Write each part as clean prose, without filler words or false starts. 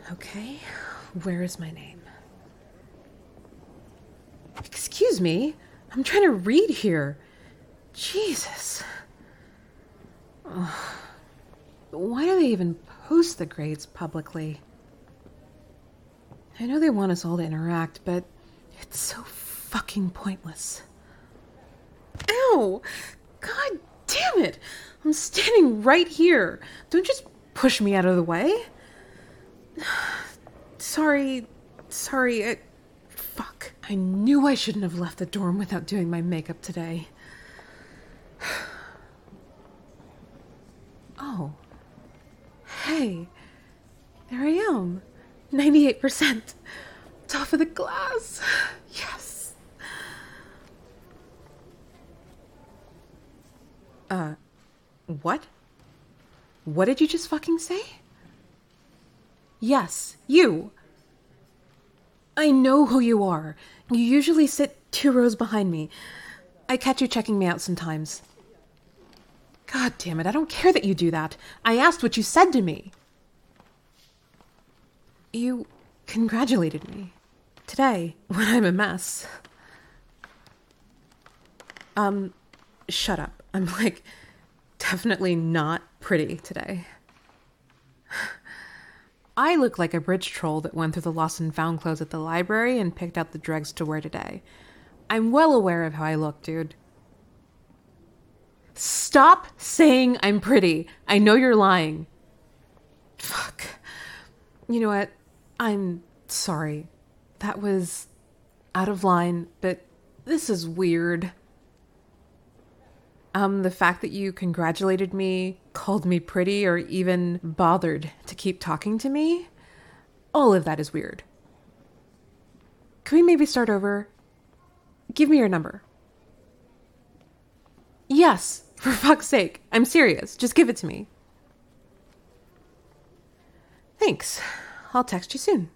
Okay, where is my name? Excuse me, I'm trying to read here. Jesus. Ugh. Why do they even post the grades publicly? I know they want us all to interact, but it's so fucking pointless. Ow! God damn it! I'm standing right here. Don't just push me out of the way. Sorry. Fuck. I knew I shouldn't have left the dorm without doing my makeup today. Oh. Hey. There I am. 98%. Top of the class. Yes. What? What did you just fucking say? Yes, you. I know who you are. You usually sit 2 rows behind me. I catch you checking me out sometimes. God damn it, I don't care that you do that. I asked what you said to me. You congratulated me. Today, when I'm a mess. Shut up. I'm definitely not pretty today. I look like a bridge troll that went through the lost and found clothes at the library and picked out the dregs to wear today. I'm well aware of how I look, dude. Stop saying I'm pretty. I know you're lying. Fuck. You know what? I'm sorry. That was out of line, but this is weird. The fact that you congratulated me, called me pretty, or even bothered to keep talking to me, all of that is weird. Can we maybe start over? Give me your number. Yes, for fuck's sake. I'm serious. Just give it to me. Thanks. I'll text you soon.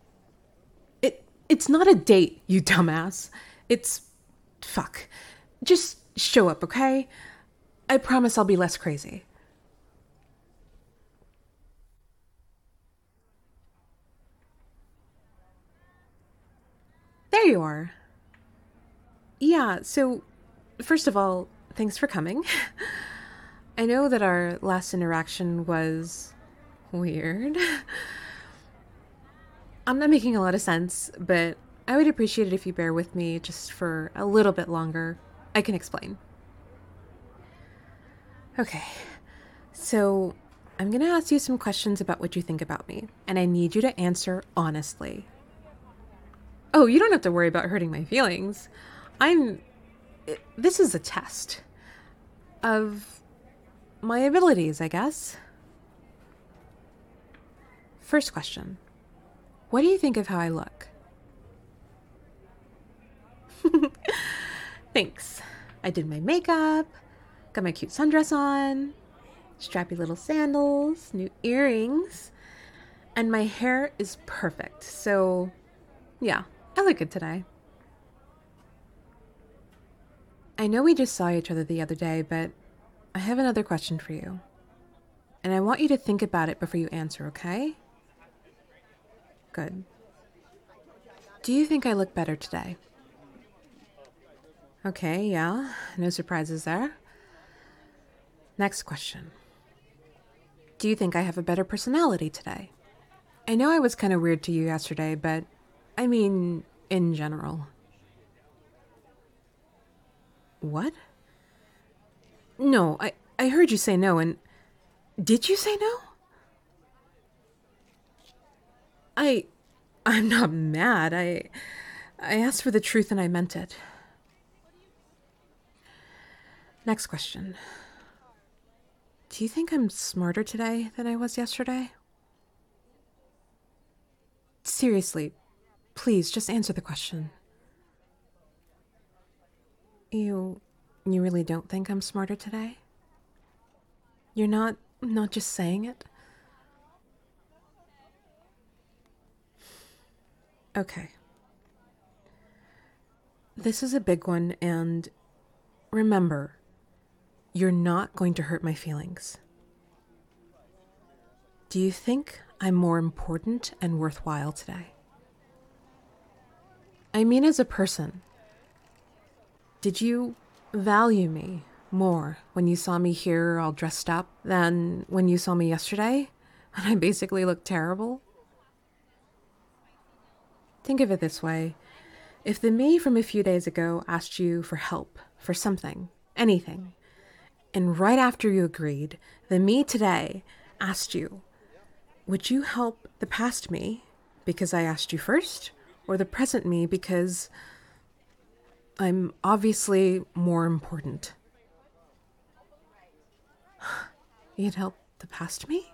It's not a date, you dumbass. Fuck. Just show up, okay? I promise I'll be less crazy. There you are. Yeah, so, first of all, thanks for coming. I know that our last interaction was weird. I'm not making a lot of sense, but I would appreciate it if you bear with me just for a little bit longer. I can explain. Okay, so I'm gonna ask you some questions about what you think about me, and I need you to answer honestly. Oh, you don't have to worry about hurting my feelings. This is a test of my abilities, I guess. First question. What do you think of how I look? Thanks. I did my makeup, got my cute sundress on, strappy little sandals, new earrings, and my hair is perfect. So, yeah, I look good today. I know we just saw each other the other day, but I have another question for you. And I want you to think about it before you answer, okay? Good. Do you think I look better today? Okay, yeah, no surprises there. Next question. Do you think I have a better personality today? I know I was kind of weird to you yesterday, but I mean, in general. What? No, I heard you say no, and did you say no? I'm not mad. I asked for the truth and I meant it. Next question. Do you think I'm smarter today than I was yesterday? Seriously, please just answer the question. You really don't think I'm smarter today? You're not just saying it? Okay. This is a big one, and remember, you're not going to hurt my feelings. Do you think I'm more important and worthwhile today. I mean, as a person, did you value me more when you saw me here all dressed up than when you saw me yesterday when I basically looked terrible? Think of it this way. If the me from a few days ago asked you for help, for something, anything, and right after you agreed, the me today asked you, would you help the past me because I asked you first, or the present me because I'm obviously more important? You'd help the past me?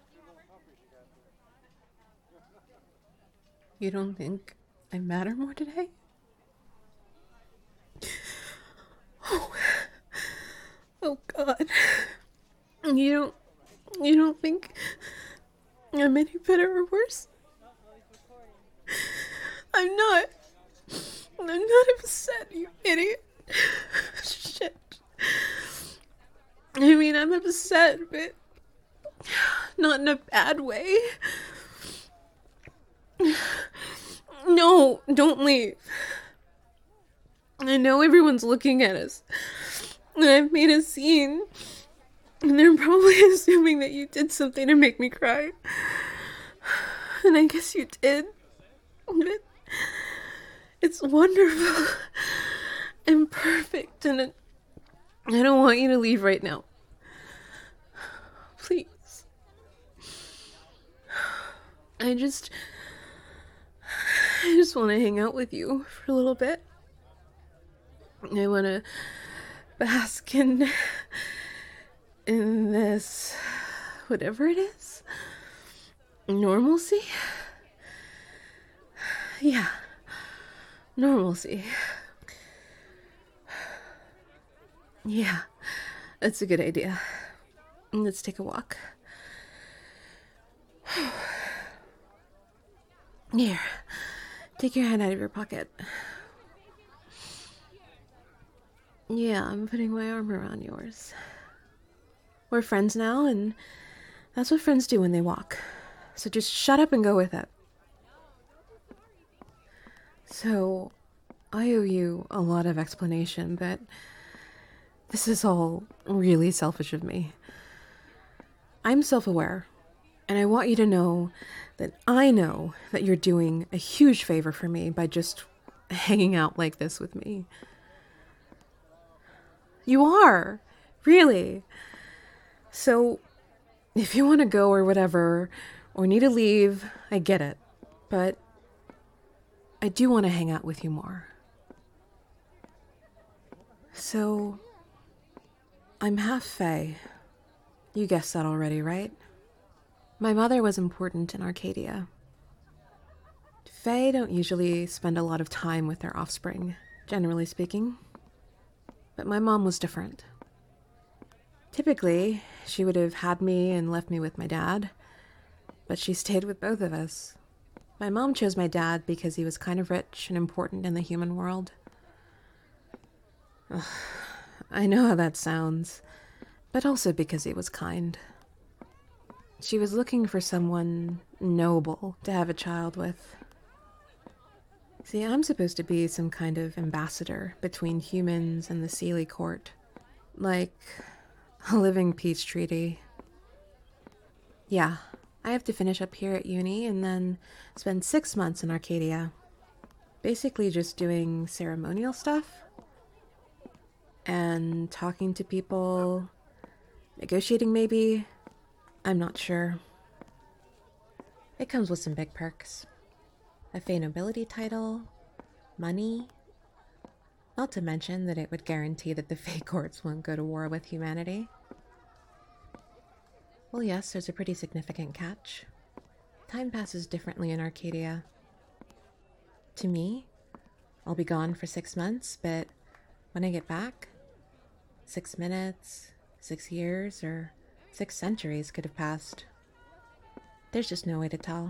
You don't think I matter more today? Oh God. You don't think I'm any better or worse? I'm not upset, you idiot. Shit. I mean, I'm upset, but not in a bad way. No, don't leave. I know everyone's looking at us. And I've made a scene. And they're probably assuming that you did something to make me cry. And I guess you did. But it's wonderful and perfect. And I don't want you to leave right now. Please. I just want to hang out with you for a little bit. I want to bask in this, whatever it is, normalcy? Yeah, normalcy. Yeah, that's a good idea. Let's take a walk. Here, take your hand out of your pocket. Yeah, I'm putting my arm around yours. We're friends now, and that's what friends do when they walk. So just shut up and go with it. So, I owe you a lot of explanation, but this is all really selfish of me. I'm self-aware, and I want you to know that I know that you're doing a huge favor for me by just hanging out like this with me. You are, really. So, if you want to go or whatever, or need to leave, I get it. But I do want to hang out with you more. So, I'm half Fae. You guessed that already, right? My mother was important in Arcadia. Fae don't usually spend a lot of time with their offspring, generally speaking. But my mom was different. Typically, she would have had me and left me with my dad, but she stayed with both of us. My mom chose my dad because he was kind of rich and important in the human world. Ugh, I know how that sounds, but also because he was kind. She was looking for someone noble to have a child with. See, I'm supposed to be some kind of ambassador between humans and the Seelie court. Like a living peace treaty. Yeah, I have to finish up here at uni and then spend 6 months in Arcadia. Basically just doing ceremonial stuff. And talking to people. Negotiating maybe. I'm not sure. It comes with some big perks. A Fae nobility title, money, not to mention that it would guarantee that the Fae courts won't go to war with humanity. Well, yes, there's a pretty significant catch. Time passes differently in Arcadia. To me, I'll be gone for 6 months, but when I get back, 6 minutes, 6 years, or 6 centuries could have passed. There's just no way to tell.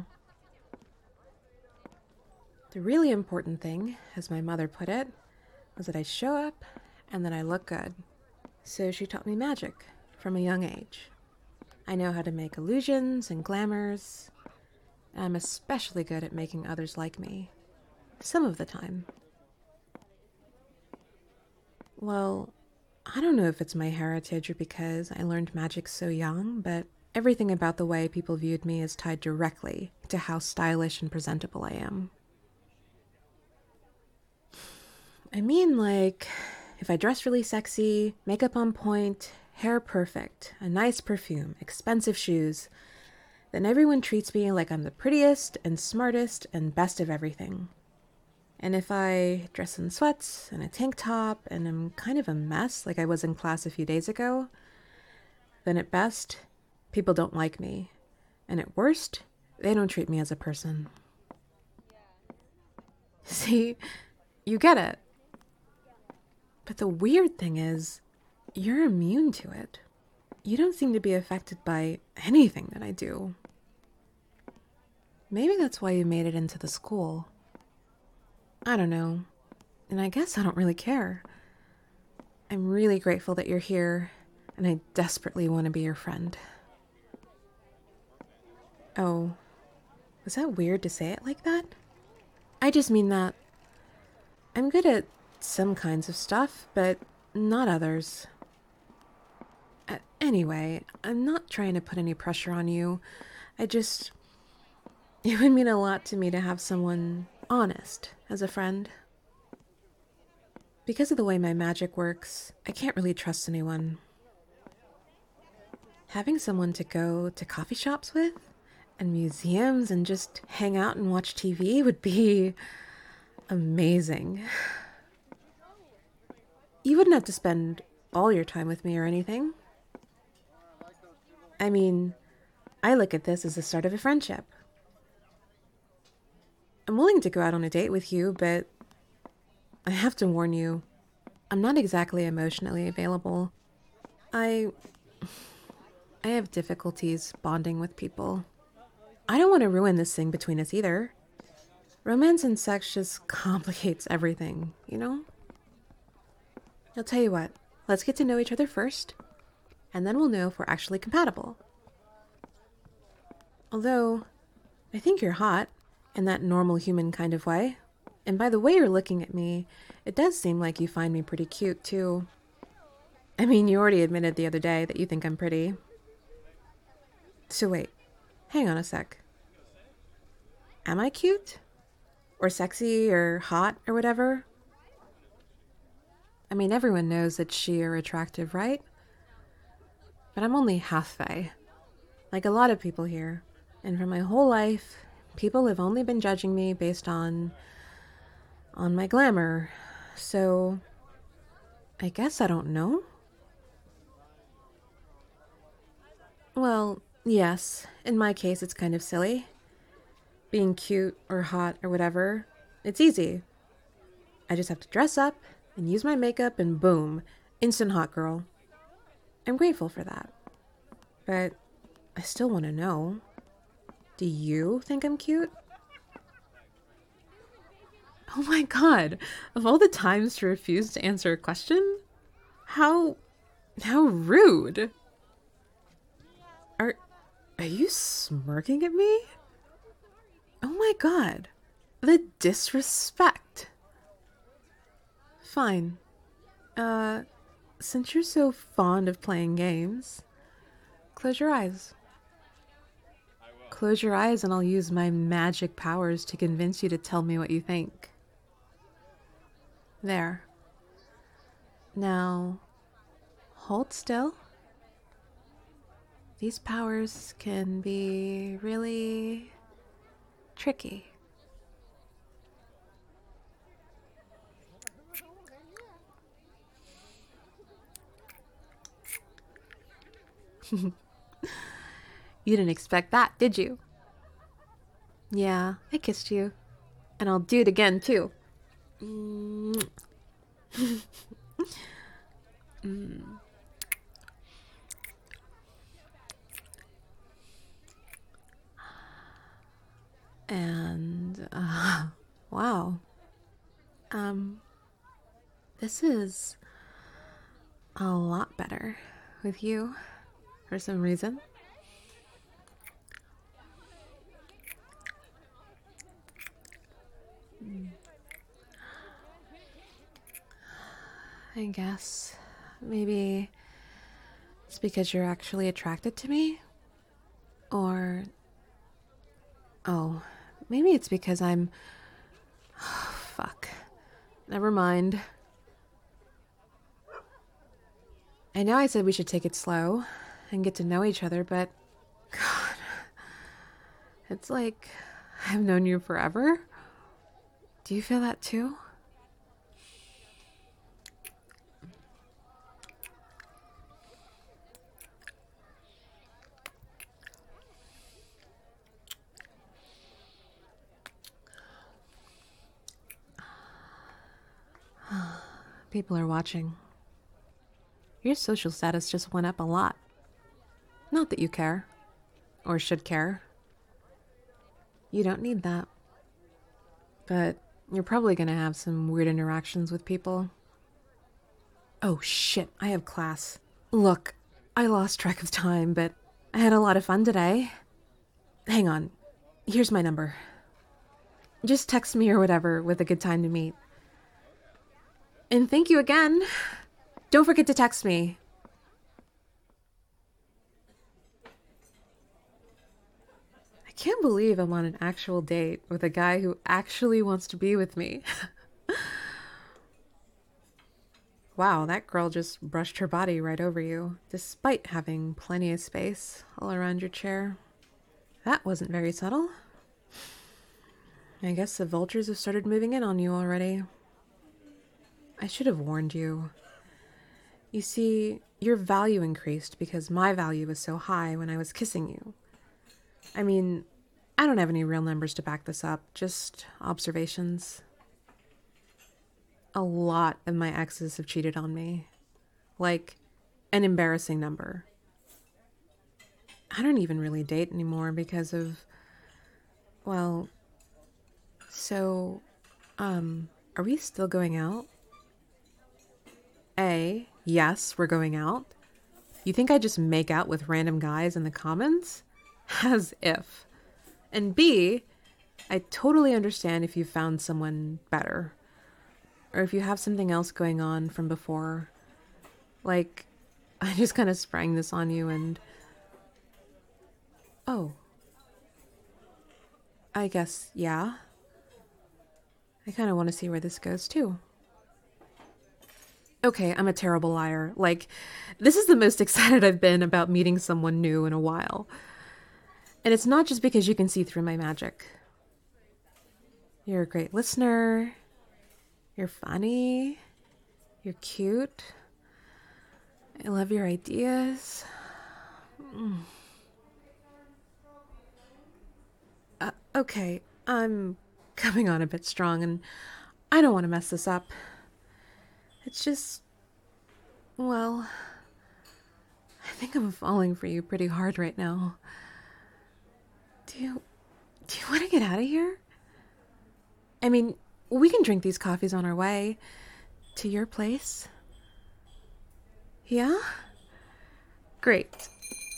The really important thing, as my mother put it, was that I show up and that I look good. So she taught me magic from a young age. I know how to make illusions and glamours. and I'm especially good at making others like me. Some of the time. Well, I don't know if it's my heritage or because I learned magic so young, but everything about the way people viewed me is tied directly to how stylish and presentable I am. I mean, like, if I dress really sexy, makeup on point, hair perfect, a nice perfume, expensive shoes, then everyone treats me like I'm the prettiest and smartest and best of everything. And if I dress in sweats and a tank top and am kind of a mess like I was in class a few days ago, then at best, people don't like me. And at worst, they don't treat me as a person. See, you get it. But the weird thing is, you're immune to it. You don't seem to be affected by anything that I do. Maybe that's why you made it into the school. I don't know. And I guess I don't really care. I'm really grateful that you're here, and I desperately want to be your friend. Oh, was that weird to say it like that? I just mean that I'm good at some kinds of stuff, but not others. Anyway, I'm not trying to put any pressure on you. It would mean a lot to me to have someone honest as a friend. Because of the way my magic works, I can't really trust anyone. Having someone to go to coffee shops with, and museums, and just hang out and watch TV would be amazing. You wouldn't have to spend all your time with me or anything. I mean, I look at this as the start of a friendship. I'm willing to go out on a date with you, but I have to warn you, I'm not exactly emotionally available. I have difficulties bonding with people. I don't want to ruin this thing between us either. Romance and sex just complicates everything, you know? I'll tell you what, let's get to know each other first, and then we'll know if we're actually compatible. Although, I think you're hot, in that normal human kind of way. And by the way you're looking at me, it does seem like you find me pretty cute, too. I mean, you already admitted the other day that you think I'm pretty. So wait, hang on a sec. Am I cute? Or sexy, or hot, or whatever? I mean, everyone knows that she are attractive, right? But I'm only half Fae. Like a lot of people here. And for my whole life, people have only been judging me based on my glamour. So, I guess I don't know. Well, yes, in my case it's kind of silly. Being cute or hot or whatever, it's easy. I just have to dress up and use my makeup and boom, instant hot girl. I'm grateful for that. But I still want to know. Do you think I'm cute? Oh my god, of all the times to refuse to answer a question? How rude. Are you smirking at me? Oh my god, the disrespect. Fine. Since you're so fond of playing games, close your eyes. Close your eyes and I'll use my magic powers to convince you to tell me what you think. There. Now, hold still. These powers can be really tricky. You didn't expect that, did you? Yeah, I kissed you. And I'll do it again, too. And, wow. This is a lot better with you for some reason. I guess maybe it's because you're actually attracted to me? Or, oh, maybe it's because I'm. Fuck. Never mind. I know I said we should take it slow and get to know each other, but God, it's like I've known you forever. Do you feel that too? People are watching. Your social status just went up a lot. Not that you care, or should care. You don't need that. But you're probably gonna have some weird interactions with people. Oh shit, I have class. Look, I lost track of time, but I had a lot of fun today. Hang on, here's my number. Just text me or whatever with a good time to meet. And thank you again. Don't forget to text me. I can't believe I'm on an actual date with a guy who actually wants to be with me. Wow, that girl just brushed her body right over you, despite having plenty of space all around your chair. That wasn't very subtle. I guess the vultures have started moving in on you already. I should have warned you. You see, your value increased because my value was so high when I was kissing you. I mean, I don't have any real numbers to back this up, just observations. A lot of my exes have cheated on me. Like, an embarrassing number. I don't even really date anymore because of, well, so, are we still going out? A, yes, we're going out. You think I just make out with random guys in the comments? As if. And B, I totally understand if you found someone better. Or if you have something else going on from before. Like, I just kind of sprang this on you and... Oh. I guess, yeah. I kind of want to see where this goes, too. Okay, I'm a terrible liar. Like, this is the most excited I've been about meeting someone new in a while. And it's not just because you can see through my magic. You're a great listener. You're funny. You're cute. I love your ideas. Okay, I'm coming on a bit strong and I don't want to mess this up. It's just, well, I think I'm falling for you pretty hard right now. Do you want to get out of here? I mean, we can drink these coffees on our way to your place. Yeah? Great.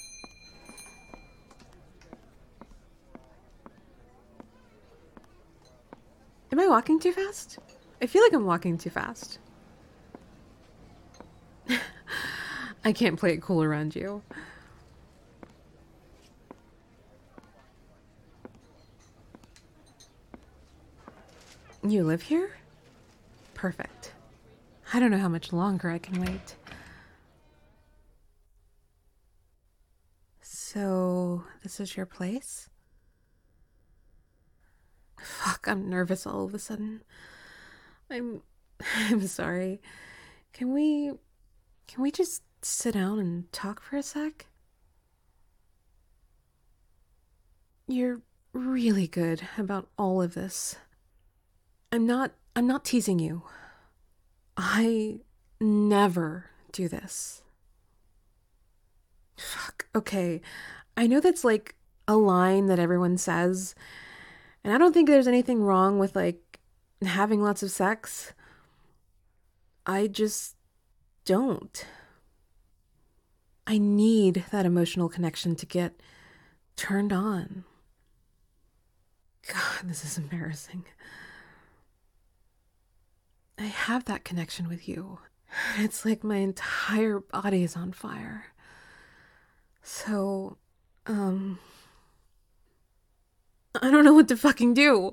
Am I walking too fast? I feel like I'm walking too fast. I can't play it cool around you. You live here? Perfect. I don't know how much longer I can wait. So, this is your place? Fuck, I'm nervous all of a sudden. I'm I'm sorry. Can we just sit down and talk for a sec? You're really good about all of this. I'm not teasing you. I never do this. Fuck. Okay. I know that's like a line that everyone says, and I don't think there's anything wrong with like having lots of sex. I just don't. I need that emotional connection to get turned on. God, this is embarrassing. I have that connection with you. It's like my entire body is on fire. So, I don't know what to fucking do.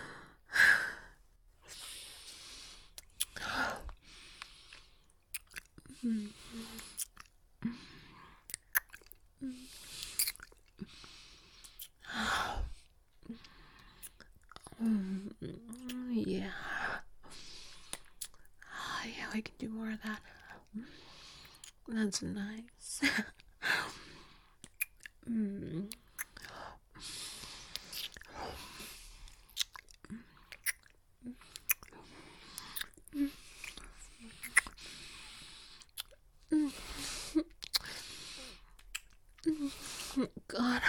Yeah. Yeah, we can do more of that. That's nice. God.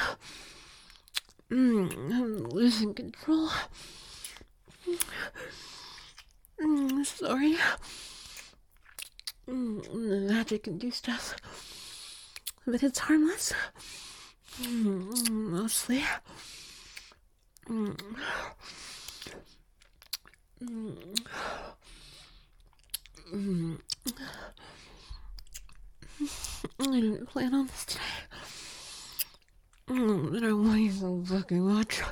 I'm losing control. Sorry. The magic induced us. But it's harmless. Mostly. I didn't plan on this today. But I want you so fucking much.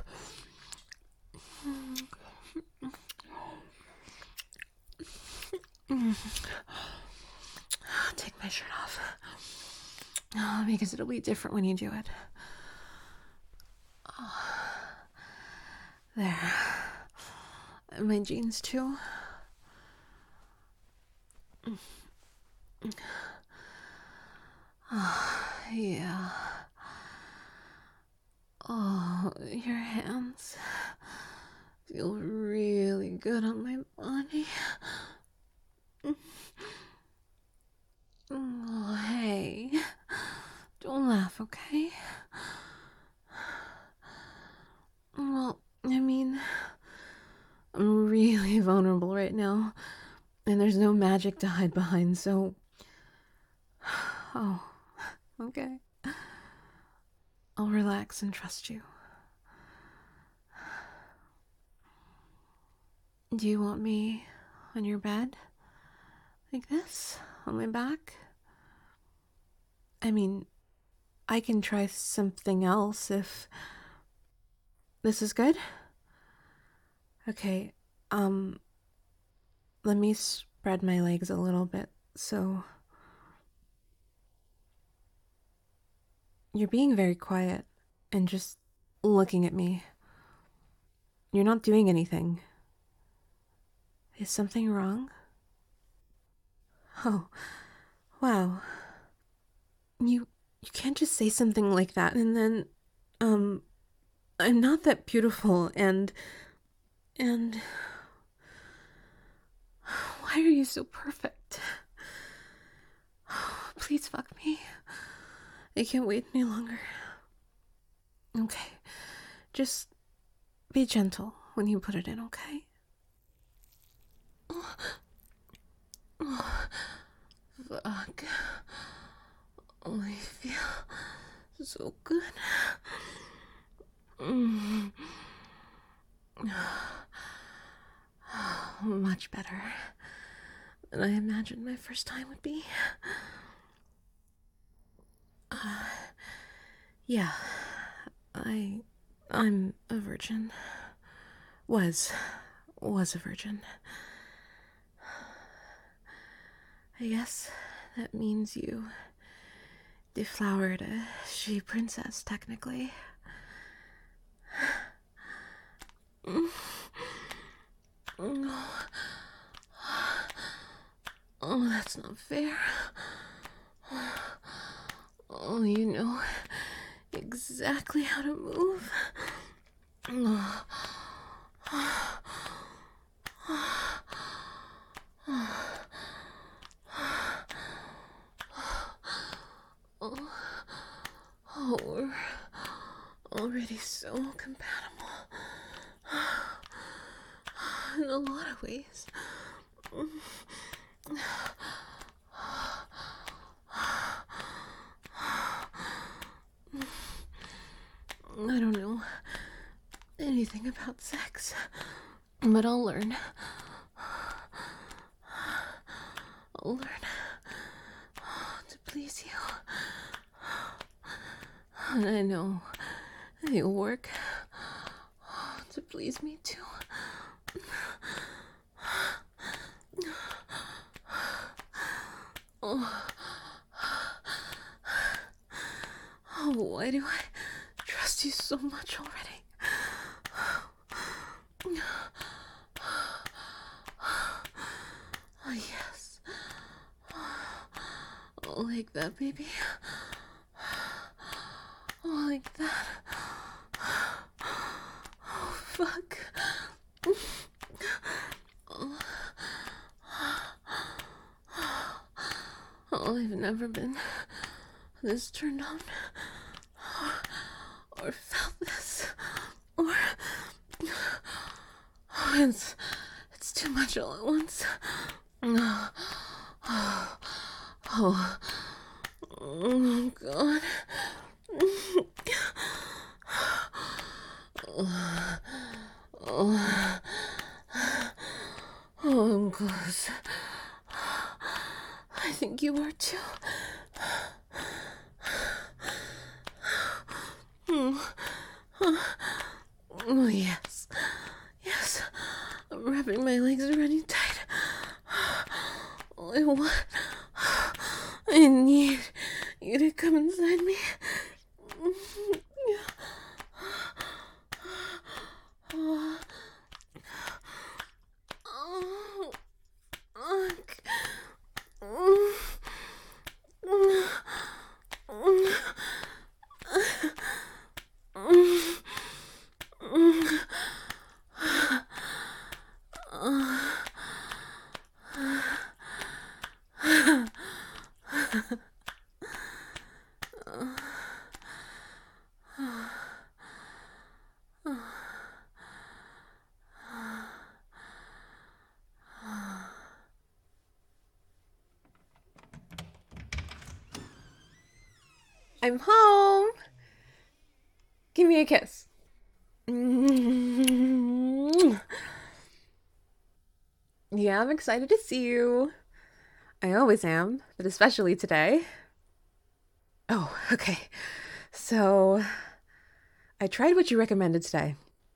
Take my shirt off. Because it'll be different when you do it. There. My jeans too. Yeah. Oh, your hands feel really good on my body. Oh, hey. Don't laugh, okay? Well, I mean, I'm really vulnerable right now, and there's no magic to hide behind, so... Oh, okay. I'll relax and trust you. Do you want me on your bed? Like this? On my back? I mean, I can try something else if... This is good? Okay, let me spread my legs a little bit, so... You're being very quiet and just looking at me. You're not doing anything. Is something wrong? Oh, wow. You can't just say something like that and then, I'm not that beautiful and... Why are you so perfect? Please fuck me. I can't wait any longer. Okay, just be gentle when you put it in, okay? Fuck. Oh, I feel so good. Much better than I imagined my first time would be. Yeah, I'm a virgin. Was a virgin. I guess that means you deflowered a she princess, technically. Oh, that's not fair. Oh, you know exactly how to move. Oh, we're already so compatible. In a lot of ways. I don't know anything about sex, but I'll learn. I'll learn to please you. And I know you'll work to please me too. Oh, why do I trust you so much already? Oh, yes. Oh, like that, baby. Oh, like that. Oh, fuck. Oh, I've never been this turned on or felt this or it's too much all at once. Oh, oh God. Oh, I'm close. I think you are too. Oh, yes. Yes. I'm wrapping my legs around you tight. All I want, I need you to come inside me. I'm home. Give me a kiss. Yeah, I'm excited to see you. I always am, but especially today. Oh, okay. So, I tried what you recommended today.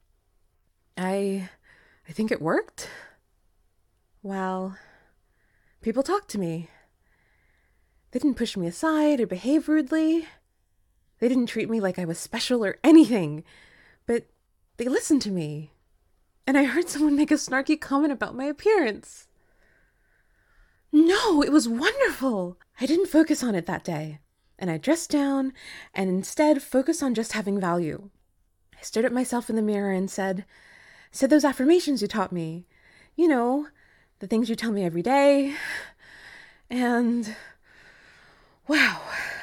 I think it worked. Well, people talked to me. They didn't push me aside or behave rudely. They didn't treat me like I was special or anything. But they listened to me. And I heard someone make a snarky comment about my appearance. No, it was wonderful. I didn't focus on it that day. And I dressed down and instead focused on just having value. I stared at myself in the mirror and said those affirmations you taught me. You know, the things you tell me every day. And wow.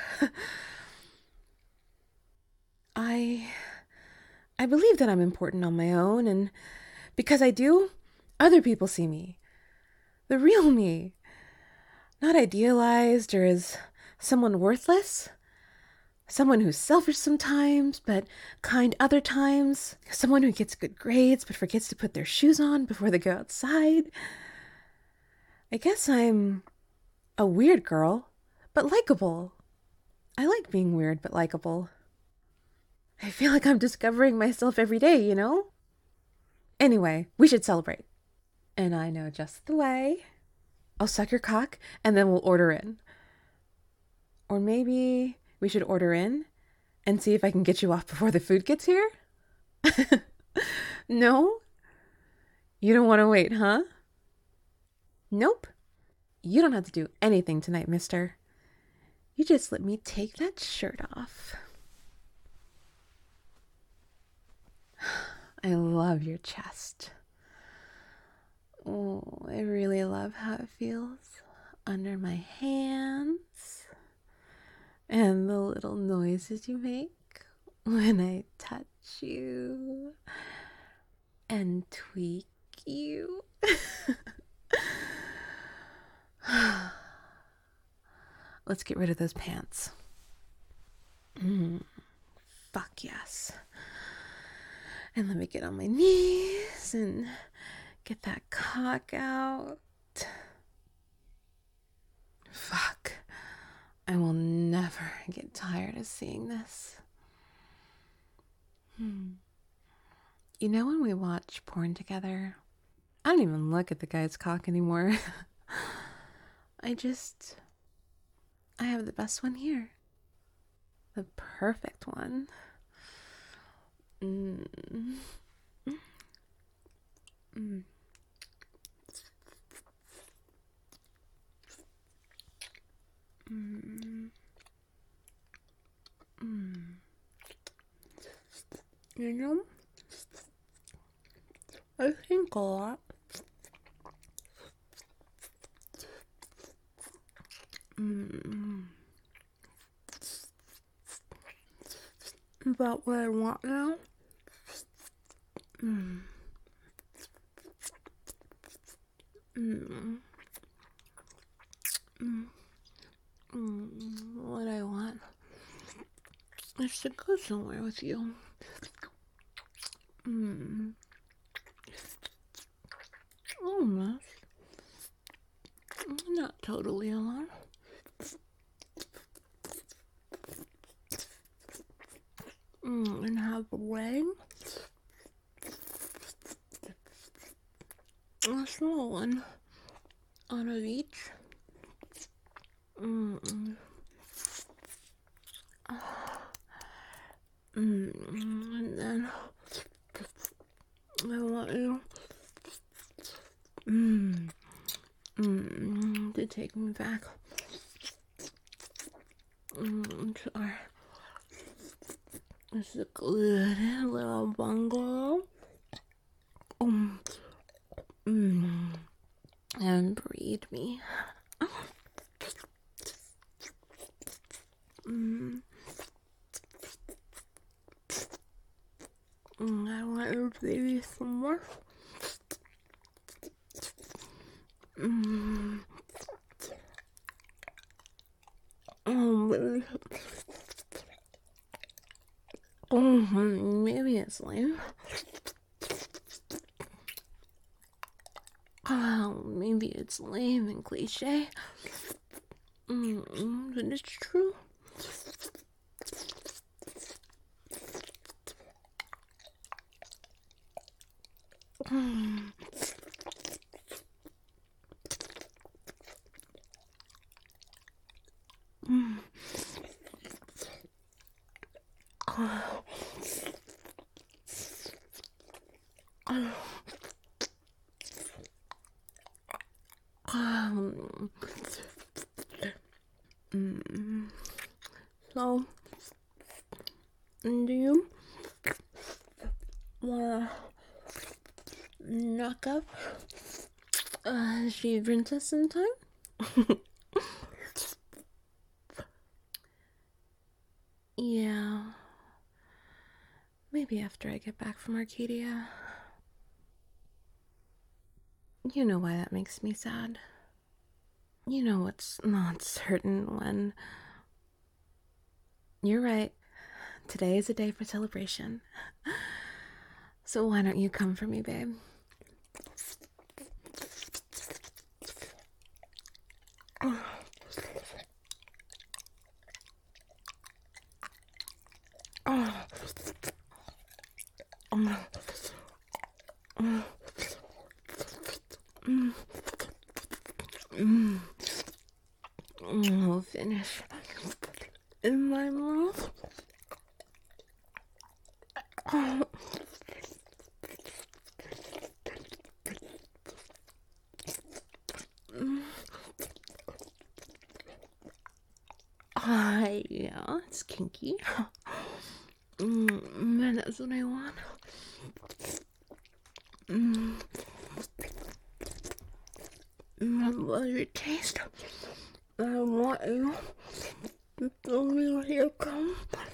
I believe that I'm important on my own, and because I do, other people see me. The real me. Not idealized or as someone worthless. Someone who's selfish sometimes, but kind other times. Someone who gets good grades, but forgets to put their shoes on before they go outside. I guess I'm a weird girl, but likable. I like being weird, but likable. I feel like I'm discovering myself every day, you know? Anyway, we should celebrate. And I know just the way. I'll suck your cock, and then we'll order in. Or maybe we should order in and see if I can get you off before the food gets here? No? You don't want to wait, huh? Nope. You don't have to do anything tonight, mister. You just let me take that shirt off. I love your chest. Oh, I really love how it feels under my hands. And the little noises you make when I touch you and tweak you. Let's get rid of those pants. Fuck yes. And let me get on my knees and get that cock out. Fuck. I will never get tired of seeing this. You know when we watch porn together? I don't even look at the guy's cock anymore. I have the best one here. The perfect one. Mm. Mm. Mm. Mm. You know, I think a lot about what I want now. What I want is to go somewhere with you. Almost. Not totally alone. And have a wedding. A small one. On a beach. And then I want you to take me back to our secluded little bungalow. And breed me. I want your baby some more. Baby. Maybe it's lame. Maybe it's lame and cliche. But it's true. So, do you wanna knock up She Princess sometime? Yeah. Maybe after I get back from Arcadia. You know why that makes me sad. You know what's not certain when... You're right. Today is a day for celebration. So why don't you come for me, babe? I'll finish in my mouth. Yeah, it's kinky. And that's what I want. I love your taste. I want you to tell me when you come.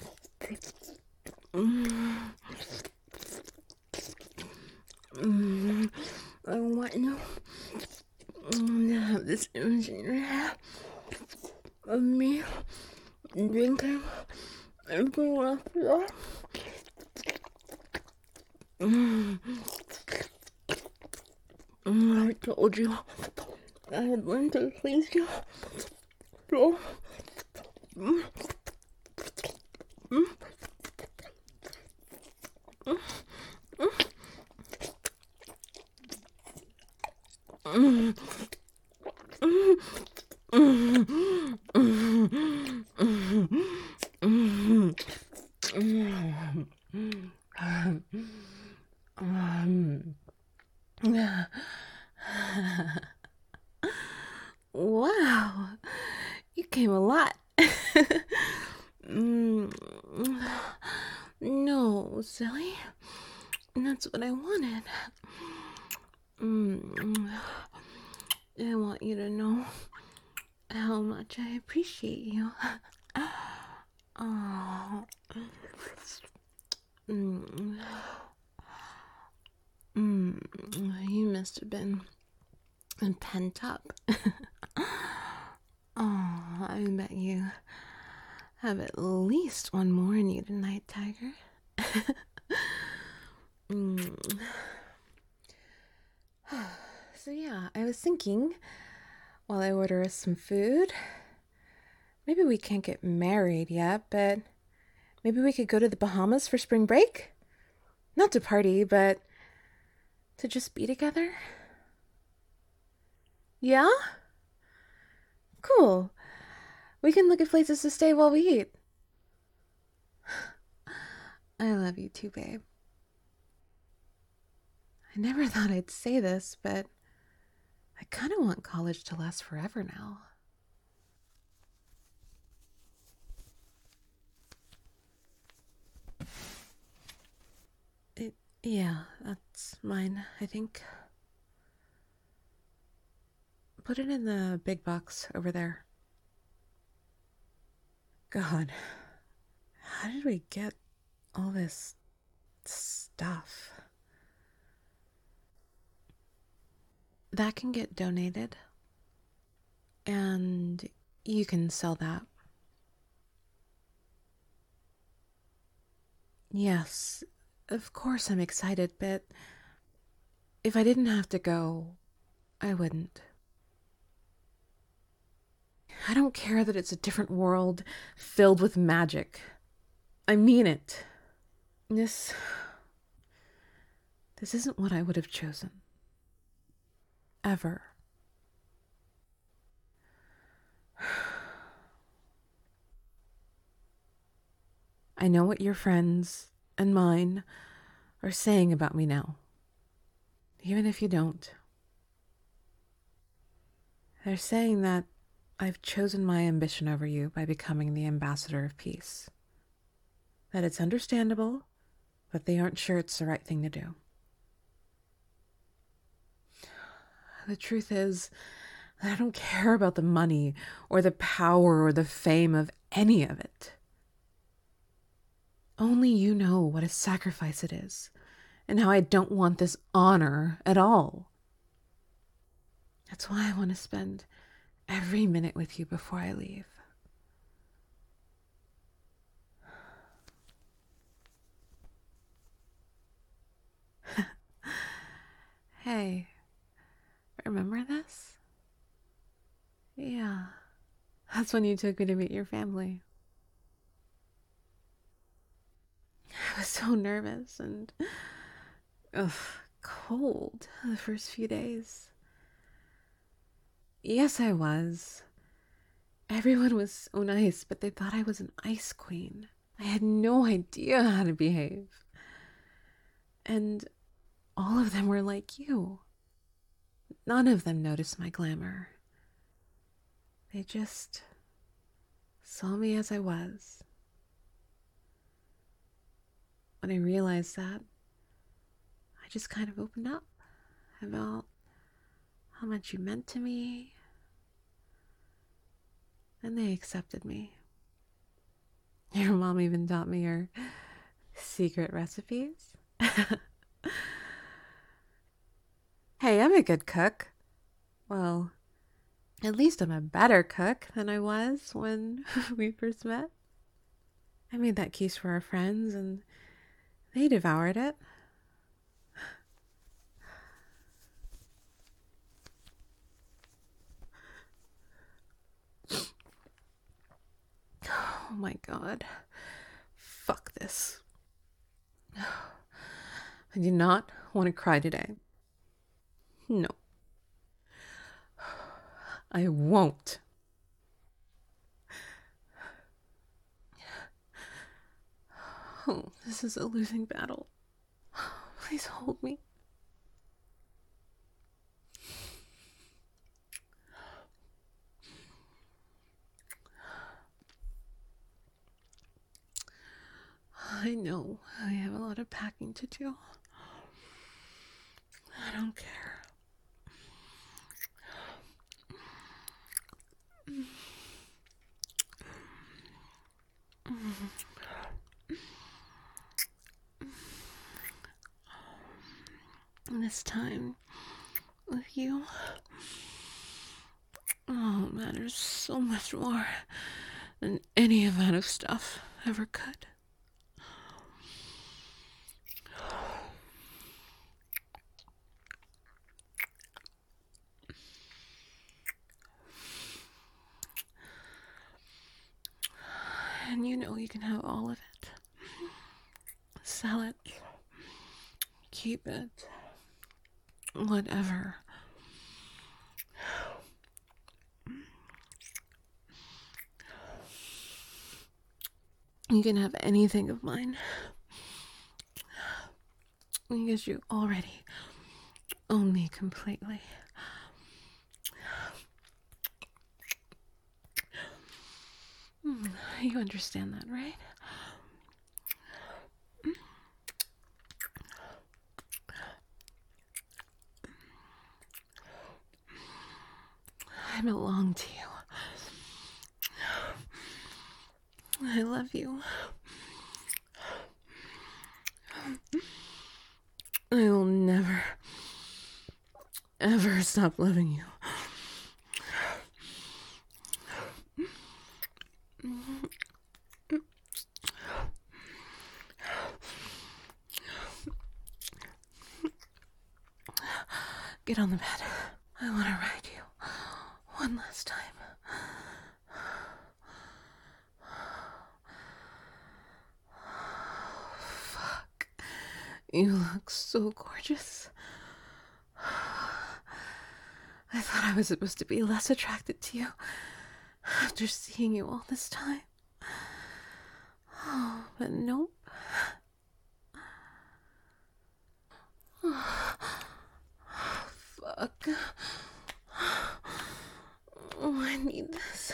I want you to have this image in your head of me drinking and going off the I told you I had learned to please you Wow, you came a lot. Mm, no, silly. That's what I wanted. Mm, I want you to know how much I appreciate you. Oh. Mm. You must have been pent up. Oh, I bet you have at least one more in you tonight, Tiger. Mm. So yeah, I was thinking while I order us some food, maybe we can't get married yet, but maybe we could go to the Bahamas for spring break? Not to party, but to just be together? Yeah? Cool. We can look at places to stay while we eat. I love you too, babe. I never thought I'd say this, but I kind of want college to last forever now. Yeah, that's mine, I think. Put it in the big box over there. God, how did we get all this stuff? That can get donated, and you can sell that. Yes, of course I'm excited, but if I didn't have to go, I wouldn't. I don't care that it's a different world filled with magic. I mean it. This. This isn't what I would have chosen. Ever. I know what your friends and mine are saying about me now. Even if you don't. They're saying that I've chosen my ambition over you by becoming the ambassador of peace. That it's understandable, but they aren't sure it's the right thing to do. The truth is that I don't care about the money or the power or the fame of any of it. Only you know what a sacrifice it is, and how I don't want this honor at all. That's why I want to spend every minute with you before I leave. Hey, remember this? Yeah, that's when you took me to meet your family. I was so nervous and ugh, cold the first few days. Yes, I was. Everyone was so nice, but they thought I was an ice queen. I had no idea how to behave. And all of them were like you. None of them noticed my glamour. They just saw me as I was. When I realized that, I just kind of opened up about how much you meant to me, and they accepted me. Your mom even taught me her secret recipes. Hey, I'm a good cook. Well, at least I'm a better cook than I was when we first met. I made that quiche for our friends, and they devoured it. my god. Fuck this. I do not want to cry today. No. I won't. Oh, this is a losing battle. Please hold me. I know I have a lot of packing to do. I don't care. This time with you, oh, matters so much more than any amount of stuff ever could. And you know you can have all of it. Sell it. Keep it. Whatever. You can have anything of mine. Because you already own me completely. You understand that, right? I belong to you. I love you. I will never, ever stop loving you. Get on the bed. I want to ride you one last time. Fuck. You look so gorgeous. I thought I was supposed to be less attracted to you after seeing you all this time. Oh, but nope. Fuck. Oh, I need this.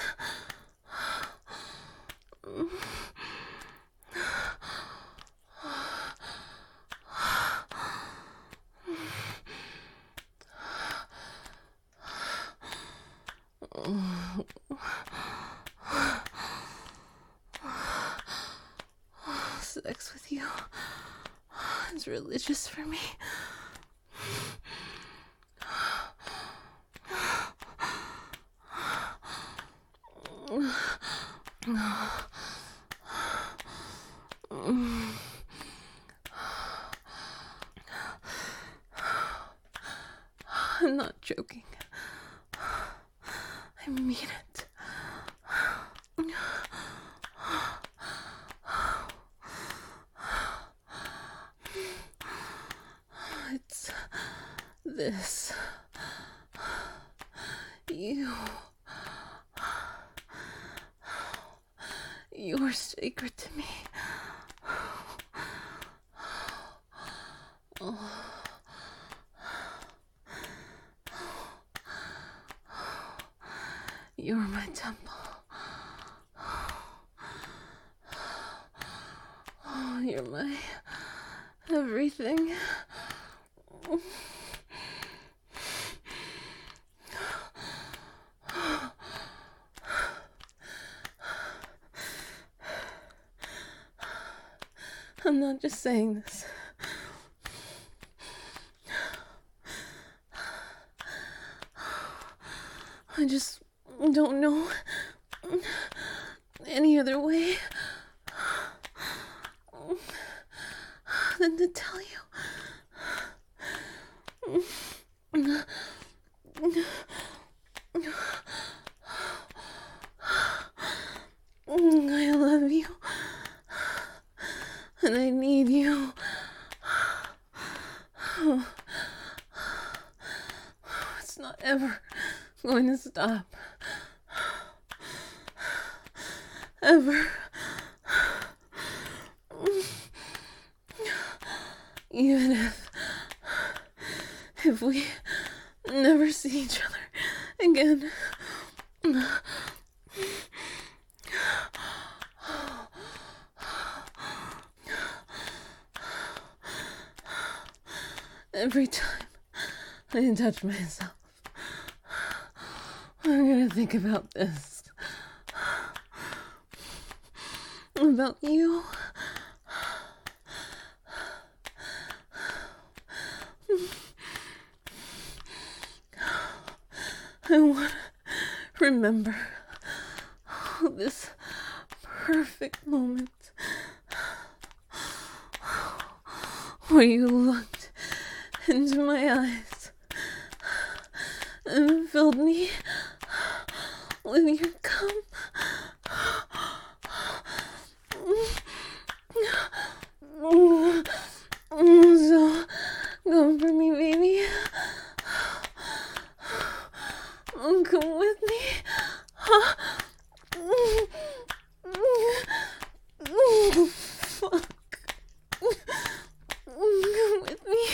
Sex with you is religious for me. I'm not joking. I mean it. It's this. You're sacred to me. You're my temple. Oh, you're my everything. I'm not just saying this. I just don't know any other way than to tell you. I love you. And I need you. It's not ever going to stop. Ever. Even if we never see each other again. Every time I touch myself, I'm gonna think about this. About you. I want to remember this perfect moment where you looked into my eyes and filled me with your cum. So, come for me, baby. Come with me. Fuck. Come with me.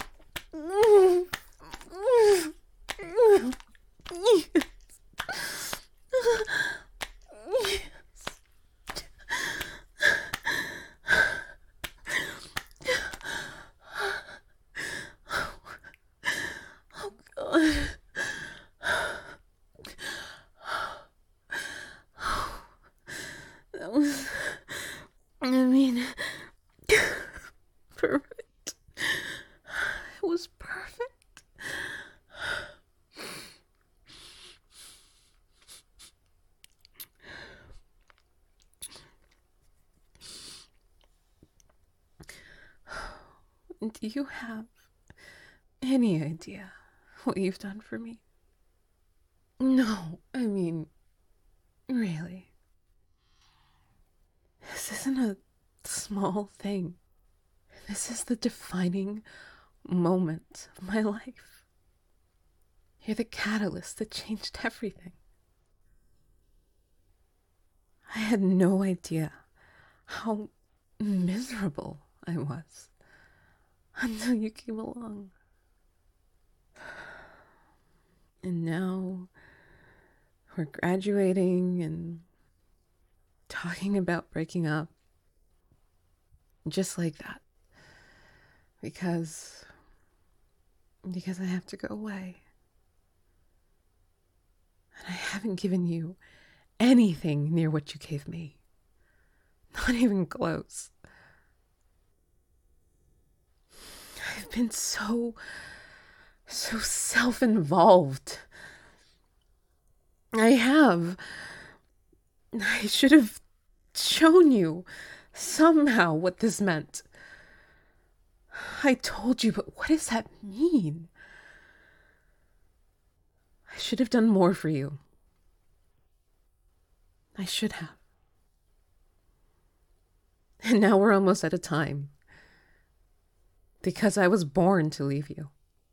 Oh God. That was, perfect. It was perfect. Do you have any idea what you've done for me? No, really. This isn't a small thing. This is the defining moment of my life. You're the catalyst that changed everything. I had no idea how miserable I was until you came along. And now we're graduating and talking about breaking up. Just like that. Because I have to go away. And I haven't given you anything near what you gave me. Not even close. I've been so self-involved. I have. I should have shown you somehow what this meant. I told you, but what does that mean? I should have done more for you. I should have. And now we're almost out of time. Because I was born to leave you.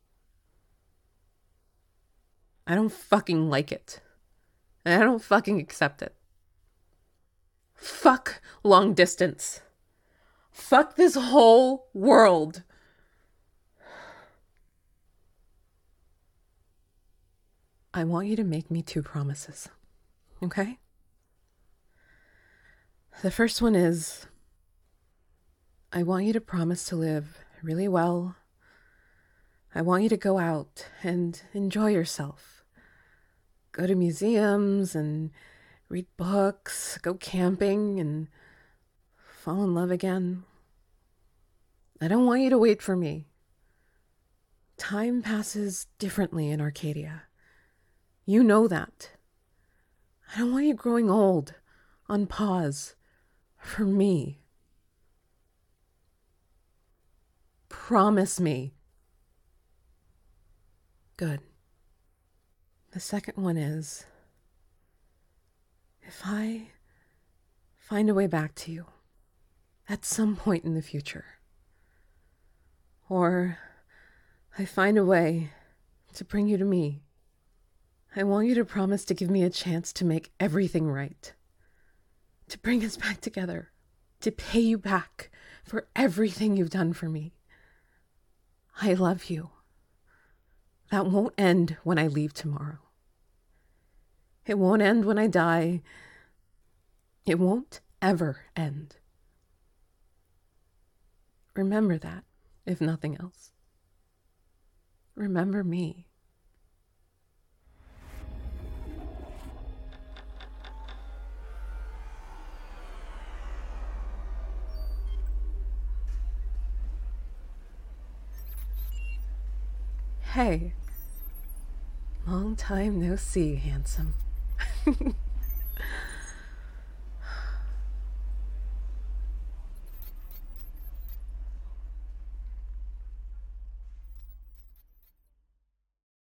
I don't fucking like it. And I don't fucking accept it. Fuck long distance. Fuck this whole world. I want you to make me 2 promises. Okay? The first one is, I want you to promise to live really well. I want you to go out and enjoy yourself. Go to museums and read books, go camping and fall in love again. I don't want you to wait for me. Time passes differently in Arcadia. You know that. I don't want you growing old on pause for me. Promise me. Good. The second one is, if I find a way back to you at some point in the future. Or I find a way to bring you to me. I want you to promise to give me a chance to make everything right, to bring us back together, to pay you back for everything you've done for me. I love you. That won't end when I leave tomorrow. It won't end when I die. It won't ever end. Remember that, if nothing else. Remember me. Hey, long time no see, handsome.